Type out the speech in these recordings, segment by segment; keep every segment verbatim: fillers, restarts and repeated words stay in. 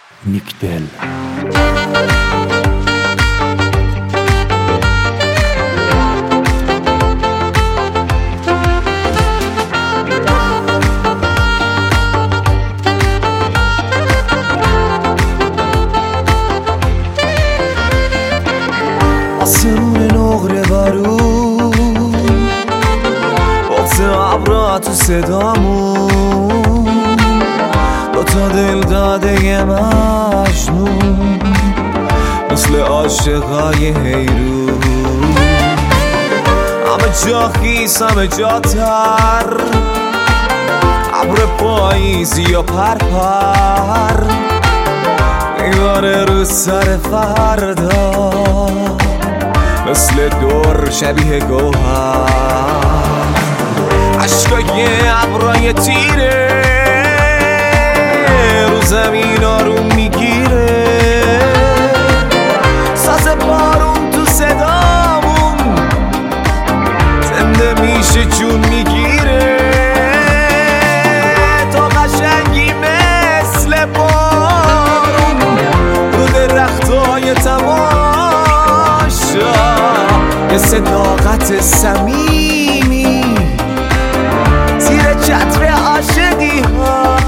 نیکدل. آسمون نقره بارون بغز ابرا تو صدامون، دوتا دل داده مجنون مثل عاشقای حیرون. همه جا خیس همه جا تر، ابر پاییزی یا پرپر میباره رو سر فردا، مثل دور شبیه گوهر. عشقای ابرای تیره رو زمین آروم میگیره، ساز بارون تو صدامون زنده میشه جون میگیره. تو قشنگی مثل بارون رو درختای تماشا، یه صداقت صمیمی زیر چتر عاشقی ها.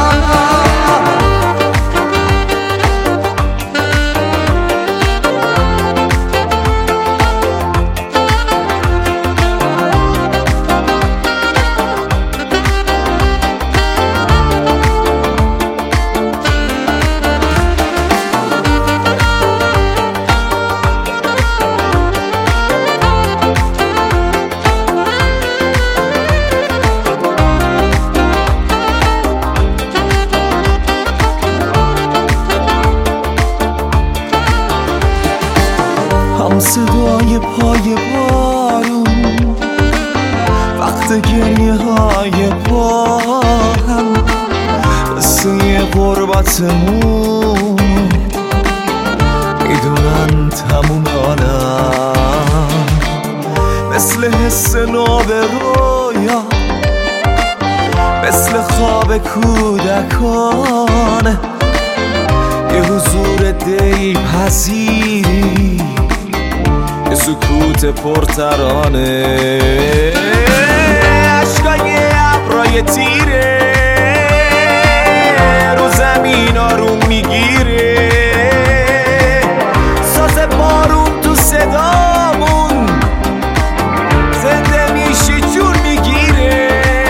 هم صدای پای بارون وقت گریه های با هم، قصه غربتمون میدونن تموم عالم، مثل حس ناب رویا، مثل خواب کودکانه، یه حضور دل پذیری، یه سکوت پرترانه. عشقای ابرای تیره رو زمین آروم میگیره، ساز بارون تو صدامون زنده میشه جون میگیره.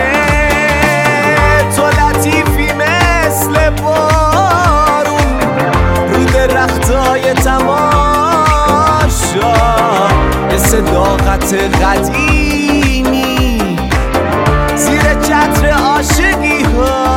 تو لطیفی مثل بارون رو درختای تماشا، یه صداقت قدیمی زیر چتر عاشقی ها.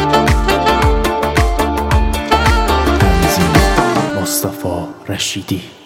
مصطفی رشیدی.